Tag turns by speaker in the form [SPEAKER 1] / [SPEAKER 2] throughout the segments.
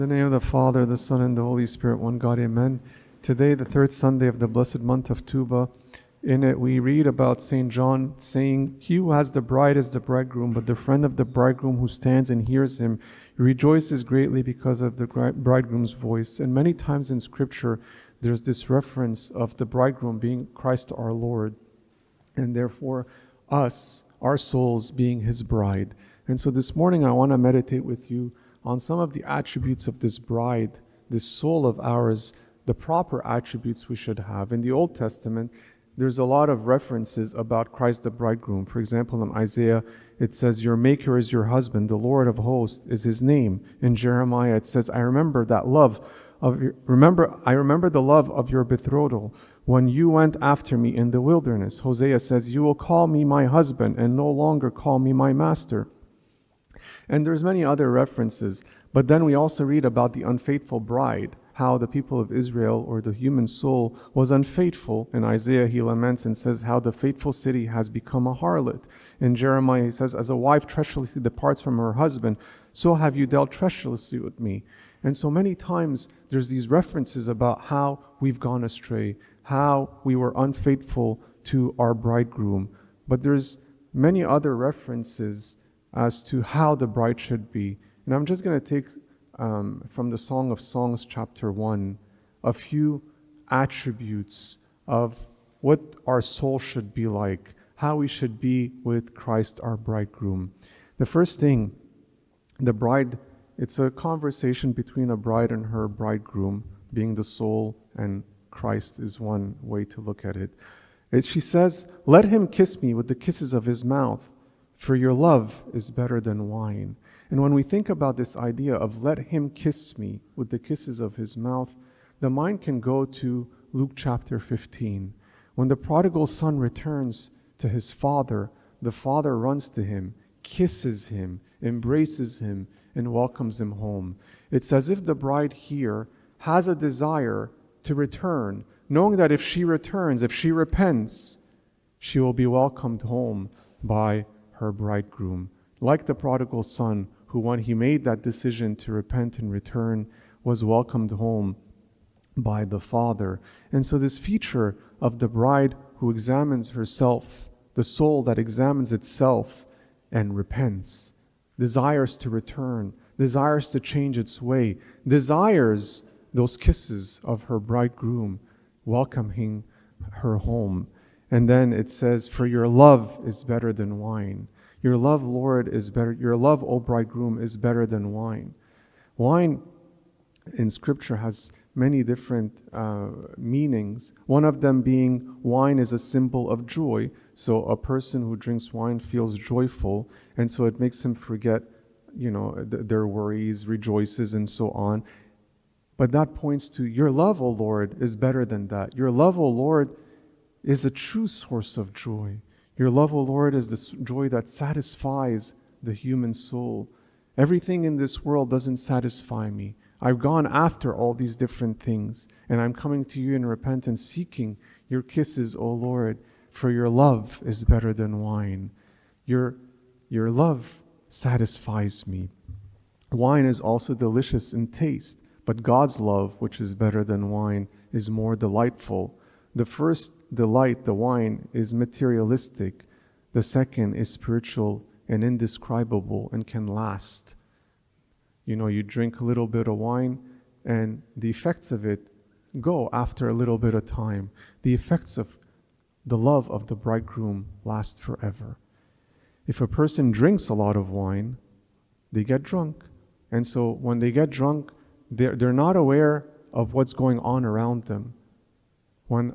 [SPEAKER 1] In the name of the Father, the Son, and the Holy Spirit, one God, amen. Today, the third Sunday of the blessed month of Tuba, in it we read about St. John saying, "He who has the bride is the bridegroom, but the friend of the bridegroom who stands and hears him rejoices greatly because of the bridegroom's voice." And many times in Scripture, there's this reference of the bridegroom being Christ our Lord, and therefore us, our souls, being his bride. And so this morning I want to meditate with you on some of the attributes of this bride, this soul of ours, the proper attributes we should have. In the Old Testament, there's a lot of references about Christ the bridegroom. For example, in Isaiah, it says, "Your maker is your husband, the Lord of hosts is his name." In Jeremiah, it says, I remember the love of your betrothal when you went after me in the wilderness. Hosea says, "You will call me my husband and no longer call me my master." And there's many other references. But then we also read about the unfaithful bride, how the people of Israel, or the human soul, was unfaithful. In Isaiah, he laments and says how the faithful city has become a harlot. In Jeremiah, he says, "As a wife treacherously departs from her husband, so have you dealt treacherously with me." And so many times there's these references about how we've gone astray, how we were unfaithful to our bridegroom. But there's many other references as to how the bride should be. And I'm just going to take from the Song of Songs, chapter 1, a few attributes of what our soul should be like, how we should be with Christ, our bridegroom. The first thing, the bride, it's a conversation between a bride and her bridegroom, being the soul, and Christ is one way to look at it. She says, "Let him kiss me with the kisses of his mouth, for your love is better than wine." And when we think about this idea of "let him kiss me with the kisses of his mouth," the mind can go to Luke chapter 15. When the prodigal son returns to his father, the father runs to him, kisses him, embraces him, and welcomes him home. It's as if the bride here has a desire to return, knowing that if she returns, if she repents, she will be welcomed home by her bridegroom. Like the prodigal son, who when he made that decision to repent and return, was welcomed home by the father. And so this feature of the bride who examines herself, the soul that examines itself and repents, desires to return, desires to change its way, desires those kisses of her bridegroom, welcoming her home. And then it says, "For your love is better than wine." Your love, Lord, is better. Your love, O bridegroom, is better than wine. Wine in Scripture has many different meanings. One of them being wine is a symbol of joy. So a person who drinks wine feels joyful, and so it makes him forget, their worries, rejoices, and so on. But that points to your love, O Lord, is better than that. Your love, O Lord, is a true source of joy. Your love, O Lord, is the joy that satisfies the human soul. Everything in this world doesn't satisfy me. I've gone after all these different things, and I'm coming to you in repentance, seeking your kisses, O Lord, for your love is better than wine. Your love satisfies me. Wine is also delicious in taste, but God's love, which is better than wine, is more delightful. The first delight, the wine, is materialistic. The second is spiritual and indescribable and can last. You drink a little bit of wine and the effects of it go after a little bit of time. The effects of the love of the bridegroom last forever. If a person drinks a lot of wine, they get drunk. And so when they get drunk, they're not aware of what's going on around them. When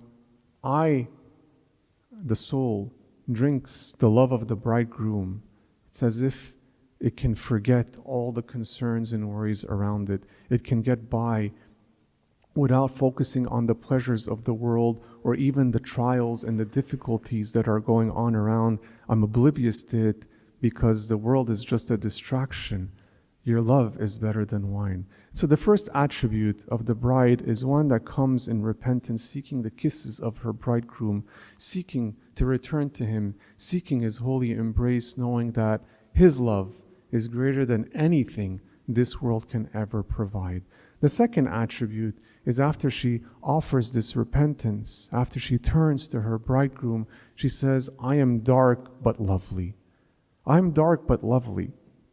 [SPEAKER 1] the soul, drinks the love of the bridegroom, it's as if it can forget all the concerns and worries around it. It can get by without focusing on the pleasures of the world or even the trials and the difficulties that are going on around. I'm oblivious to it because the world is just a distraction. Your love is better than wine. So the first attribute of the bride is one that comes in repentance, seeking the kisses of her bridegroom, seeking to return to him, seeking his holy embrace, knowing that his love is greater than anything this world can ever provide. The second attribute is after she offers this repentance, after she turns to her bridegroom, she says, I am dark but lovely. I am dark but lovely.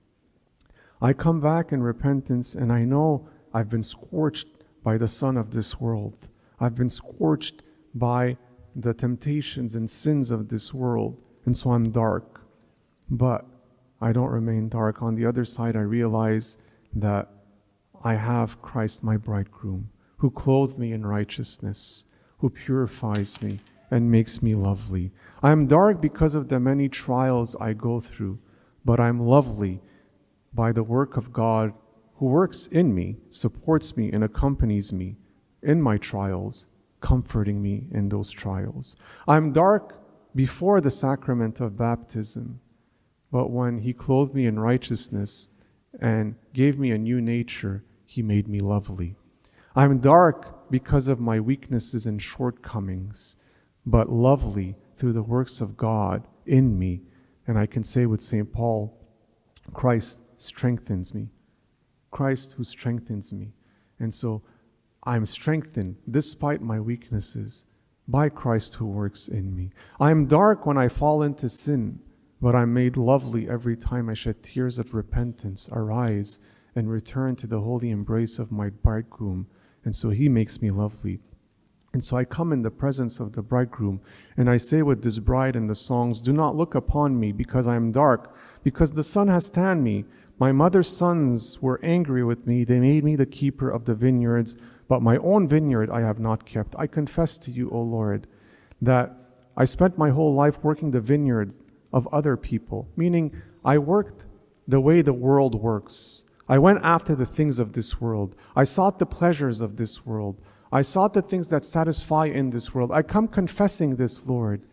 [SPEAKER 1] I come back in repentance, and I know I've been scorched by the sun of this world. I've been scorched by the temptations and sins of this world, and so I'm dark. But I don't remain dark. On the other side, I realize that I have Christ, my bridegroom, who clothed me in righteousness, who purifies me and makes me lovely. I am dark because of the many trials I go through, but I'm lovely by the work of God, who works in me, supports me, and accompanies me in my trials, comforting me in those trials. I'm dark before the sacrament of baptism, but when He clothed me in righteousness and gave me a new nature, He made me lovely. I'm dark because of my weaknesses and shortcomings, but lovely through the works of God in me. And I can say with St. Paul, Christ strengthens me. Christ who strengthens me. And so I'm strengthened despite my weaknesses by Christ who works in me. I am dark when I fall into sin, but I'm made lovely every time I shed tears of repentance, arise, and return to the holy embrace of my bridegroom. And so He makes me lovely. And so I come in the presence of the bridegroom, and I say with this bride in the songs, do not look upon me because I am dark, because the sun has tanned me. My mother's sons were angry with me. They made me the keeper of the vineyards, but my own vineyard I have not kept. I confess to you, O Lord, that I spent my whole life working the vineyard of other people, meaning I worked the way the world works. I went after the things of this world. I sought the pleasures of this world. I sought the things that satisfy in this world. I come confessing this, Lord.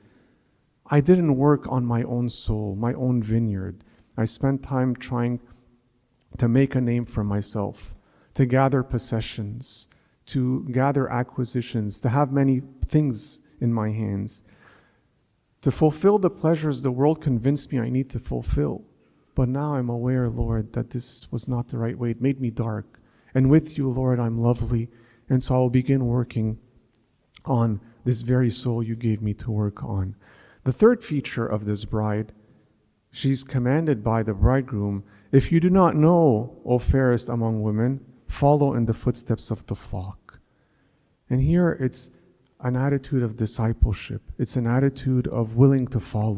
[SPEAKER 1] I didn't work on my own soul, my own vineyard. I spent time trying to make a name for myself, to gather possessions, to gather acquisitions, to have many things in my hands, to fulfill the pleasures the world convinced me I need to fulfill. But now I'm aware, Lord, that this was not the right way. It made me dark. And with you, Lord, I'm lovely. And so I will begin working on this very soul you gave me to work on. The third feature of this bride, she's commanded by the bridegroom, if you do not know, O fairest among women, follow in the footsteps of the flock. And here it's an attitude of discipleship. It's an attitude of willingness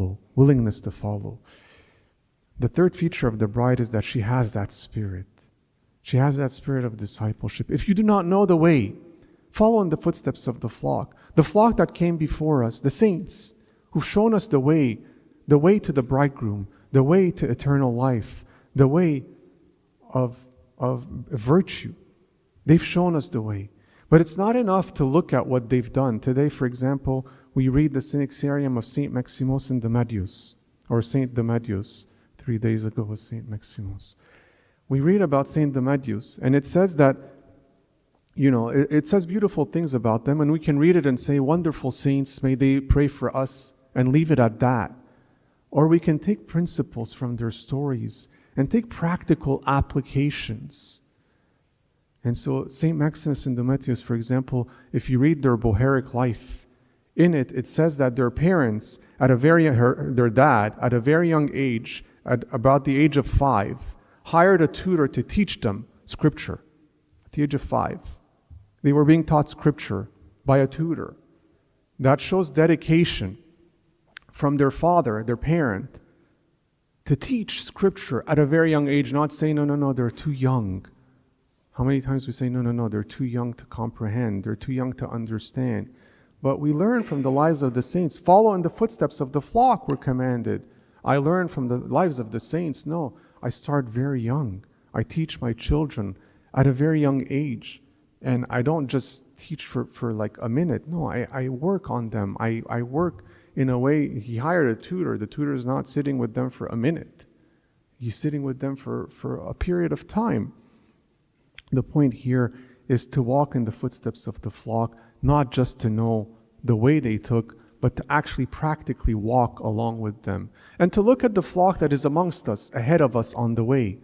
[SPEAKER 1] to follow. The third feature of the bride is that she has that spirit. She has that spirit of discipleship. If you do not know the way, follow in the footsteps of the flock that came before us, the saints who've shown us the way to the bridegroom, the way to eternal life, the way of virtue. They've shown us the way. But it's not enough to look at what they've done. Today, for example, we read the Synaxarium of St. Maximus in Demadius, or St. Demadius. 3 days ago was St. Maximus. We read about St. Demadius, and it says that, it says beautiful things about them, and we can read it and say, wonderful saints, may they pray for us, and leave it at that. Or we can take principles from their stories and take practical applications. And so St. Maximus and Demadius, for example, if you read their Boheric life, in it says that their parents, their dad, at a very young age, at about the age of 5, hired a tutor to teach them Scripture. At the age of 5, they were being taught Scripture by a tutor. That shows dedication from their father, their parent, to teach Scripture at a very young age, not say, no, they're too young. How many times we say, no, they're too young to comprehend, they're too young to understand. But we learn from the lives of the saints. Follow in the footsteps of the flock, we're commanded. I learn from the lives of the saints. No, I start very young. I teach my children at a very young age. And I don't just teach for like a minute. No, I work on them. I work in a way. He hired a tutor. The tutor is not sitting with them for a minute. He's sitting with them for a period of time. The point here is to walk in the footsteps of the flock, not just to know the way they took, but to actually practically walk along with them. And to look at the flock that is amongst us, ahead of us on the way.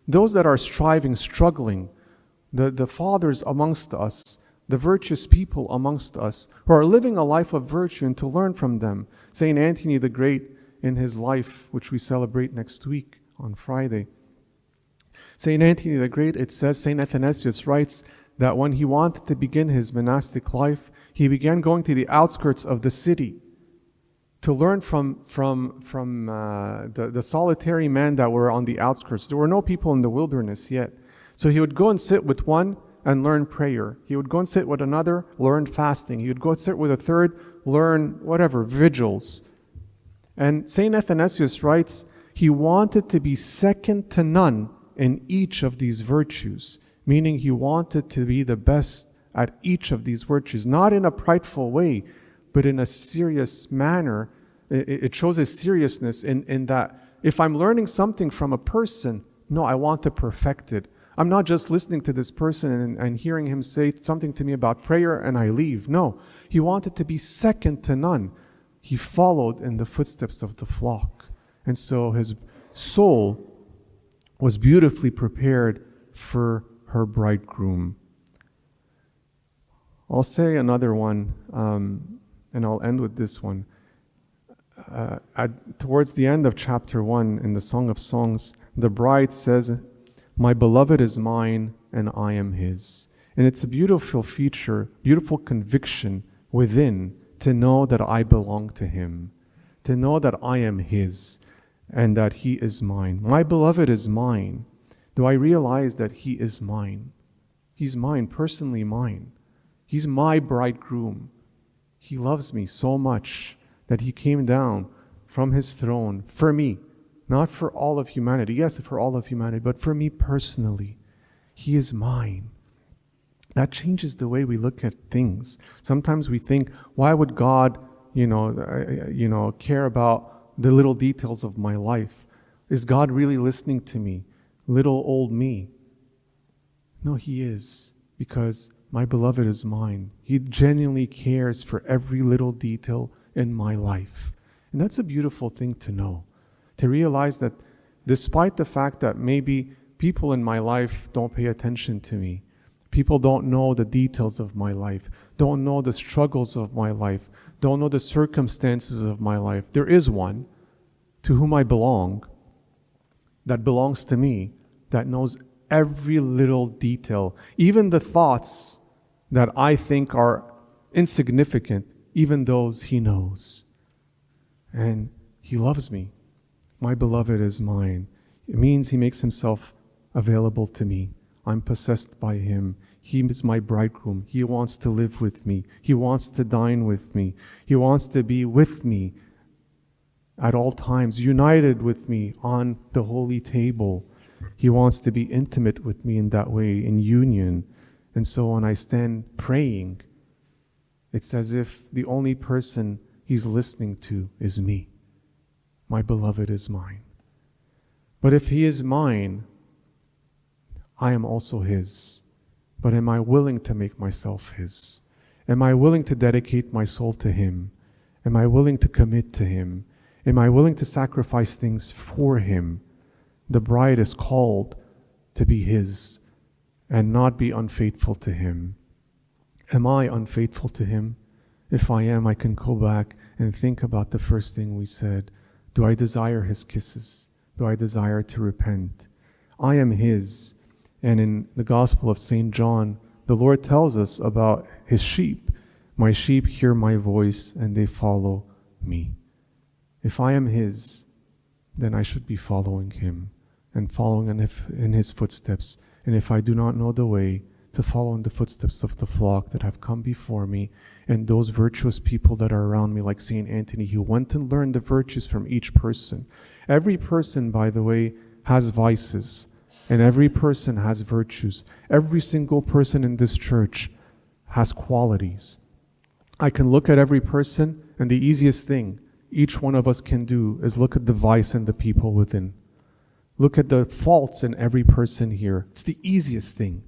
[SPEAKER 1] those that are striving, struggling, the fathers amongst us, the virtuous people amongst us, who are living a life of virtue, and to learn from them. St. Anthony the Great, in his life, which we celebrate next week on Friday. St. Anthony the Great, it says, St. Athanasius writes that when he wanted to begin his monastic life, he began going to the outskirts of the city to learn from the solitary men that were on the outskirts. There were no people in the wilderness yet. So he would go and sit with one and learn prayer. He would go and sit with another, learn fasting. He would go and sit with a third, learn whatever, vigils. And St. Athanasius writes, he wanted to be second to none in each of these virtues, meaning he wanted to be the best at each of these virtues, not in a prideful way, but in a serious manner. It shows his seriousness in that if I'm learning something from a person, no, I want to perfect it. I'm not just listening to this person and hearing him say something to me about prayer and I leave. No, he wanted to be second to none. He followed in the footsteps of the flock. And so his soul was beautifully prepared for her bridegroom. I'll say another one, and I'll end with this one. Towards the end of chapter 1 in the Song of Songs, the bride says, "My beloved is mine and I am his." And it's a beautiful feature, beautiful conviction within to know that I belong to him, to know that I am his and that he is mine. My beloved is mine. Do I realize that he is mine? He's mine, personally mine. He's my bridegroom. He loves me so much that he came down from his throne for me, not for all of humanity. Yes, for all of humanity, but for me personally. He is mine. That changes the way we look at things. Sometimes we think, why would God, care about the little details of my life? Is God really listening to me? Little old me. No, he is, because my beloved is mine. He genuinely cares for every little detail in my life. And that's a beautiful thing to know, to realize that despite the fact that maybe people in my life don't pay attention to me, people don't know the details of my life, don't know the struggles of my life, don't know the circumstances of my life, there is one to whom I belong, that belongs to me, that knows every little detail, even the thoughts that I think are insignificant, even those he knows. And he loves me. My beloved is mine. It means he makes himself available to me. I'm possessed by him. He is my bridegroom. He wants to live with me. He wants to dine with me. He wants to be with me at all times, united with me on the holy table. He wants to be intimate with me in that way, in union. And so when I stand praying, it's as if the only person he's listening to is me. My beloved is mine. But if he is mine, I am also his. But am I willing to make myself his? Am I willing to dedicate my soul to him? Am I willing to commit to him? Am I willing to sacrifice things for him? The bride is called to be his and not be unfaithful to him. Am I unfaithful to him? If I am, I can go back and think about the first thing we said. Do I desire his kisses? Do I desire to repent? I am his. And in the Gospel of St. John, the Lord tells us about his sheep. My sheep hear my voice and they follow me. If I am his, then I should be following him and following in his footsteps. And if I do not know the way, to follow in the footsteps of the flock that have come before me and those virtuous people that are around me, like St. Anthony, who went and learned the virtues from each person. Every person, by the way, has vices, and every person has virtues. Every single person in this church has qualities. I can look at every person, and the easiest thing each one of us can do is look at the vice in the people within. Look at the faults in every person here. It's the easiest thing.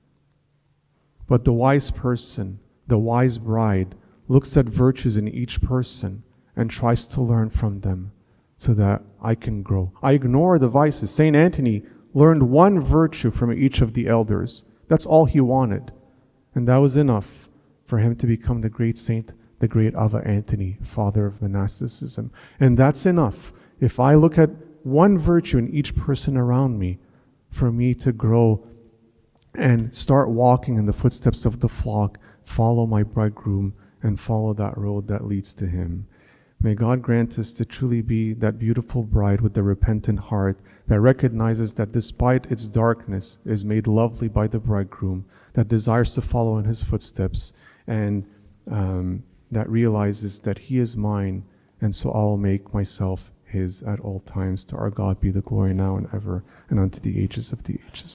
[SPEAKER 1] But the wise person, the wise bride, looks at virtues in each person and tries to learn from them so that I can grow. I ignore the vices. St. Anthony learned one virtue from each of the elders. That's all he wanted. And that was enough for him to become the great saint, the great Ava Antony, father of monasticism. And that's enough. If I look at one virtue in each person around me, for me to grow and start walking in the footsteps of the flock, follow my bridegroom, and follow that road that leads to him. May God grant us to truly be that beautiful bride with the repentant heart that recognizes that despite its darkness is made lovely by the bridegroom, that desires to follow in his footsteps, and that realizes that he is mine, and so I'll make myself his at all times. To our God be the glory now and ever, and unto the ages of the ages.